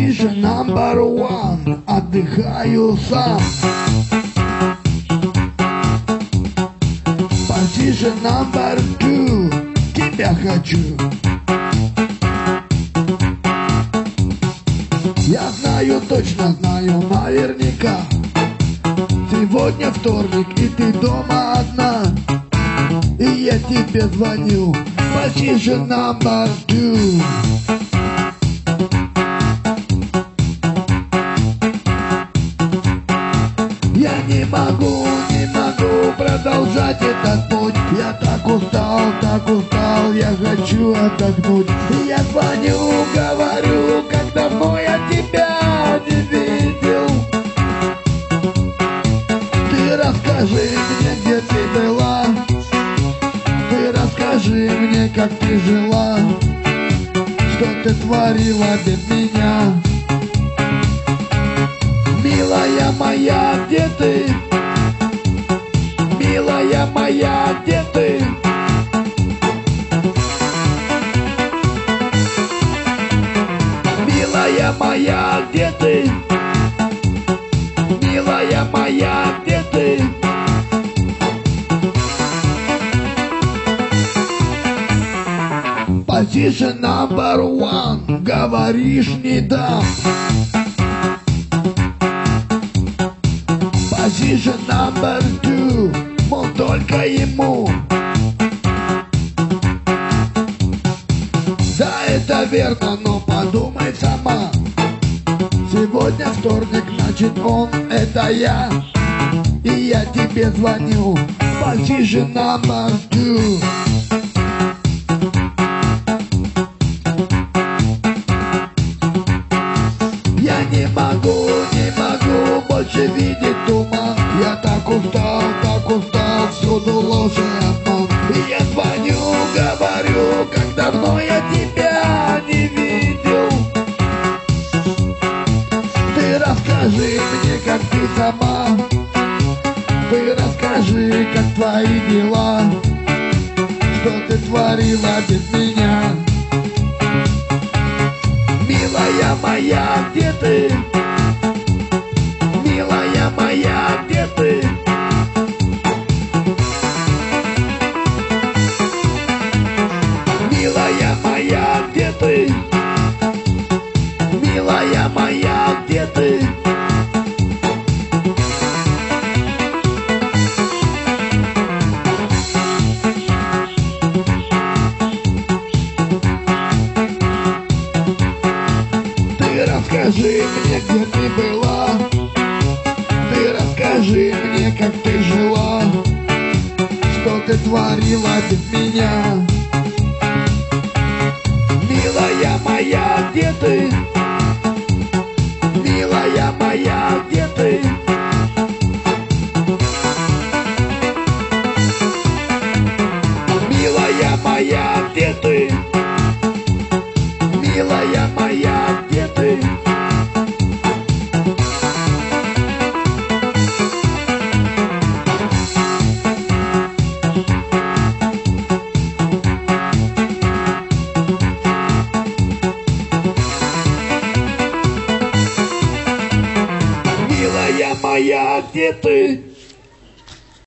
Position number one. Отдыхаю сам. Position number two. Тебя хочу. Я знаю, точно знаю, наверняка. Сегодня вторник, и ты дома одна. И я тебе звоню. Position number two. Я не могу продолжать этот путь. Я так устал, я хочу отдохнуть. И я звоню, говорю, как давно я тебя не видел. Ты расскажи мне, где ты была. Ты расскажи мне, как ты жила. Что ты творила без меня. Милая моя, где ты? Милая моя, где ты? Милая моя, где ты? Милая моя, где ты? Position number one. Говоришь, не дам. Position number two. Мол, только ему. Да, это верно, но подумай сама. Сегодня вторник, значит он это я. И я тебе звоню. Position number two. Я не могу больше видеть туман. Я так устал, всюду ложь и обман. И я звоню, говорю, как давно я тебя не видел. Ты расскажи мне, как ты сама. Ты расскажи, как твои дела. Что ты творила без меня. Милая моя, где ты? Милая моя, где ты? Милая моя, где ты? Милая моя, где ты? Расскажи мне, где ты была. Ты расскажи мне, как ты жила. Что ты творила без меня. Милая моя, где ты? Милая моя, где ты? Милая моя, где ты? Милая моя, где ты? Милая моя, где ты?